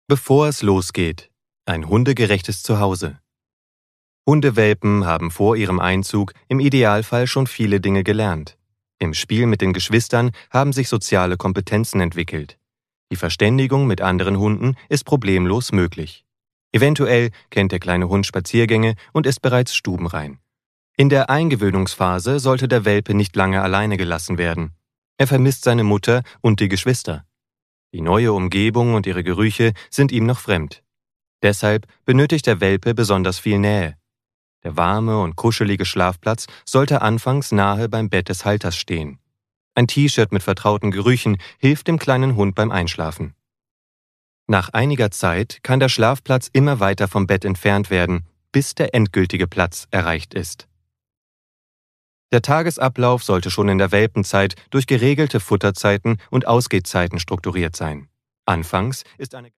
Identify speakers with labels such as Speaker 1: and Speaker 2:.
Speaker 1: Bevor es losgeht. Ein hundegerechtes Zuhause. Hundewelpen haben vor ihrem Einzug im Idealfall schon viele Dinge gelernt. Im Spiel mit den Geschwistern haben sich soziale Kompetenzen entwickelt. Die Verständigung mit anderen Hunden ist problemlos möglich. Eventuell kennt der kleine Hund Spaziergänge und ist bereits stubenrein. In der Eingewöhnungsphase sollte der Welpe nicht lange alleine gelassen werden. Er vermisst seine Mutter und die Geschwister. Die neue Umgebung und ihre Gerüche sind ihm noch fremd. Deshalb benötigt der Welpe besonders viel Nähe. Der warme und kuschelige Schlafplatz sollte anfangs nahe beim Bett des Halters stehen. Ein T-Shirt mit vertrauten Gerüchen hilft dem kleinen Hund beim Einschlafen. Nach einiger Zeit kann der Schlafplatz immer weiter vom Bett entfernt werden, bis der endgültige Platz erreicht ist. Der Tagesablauf sollte schon in der Welpenzeit durch geregelte Futterzeiten und Ausgehzeiten strukturiert sein. Anfangs ist eine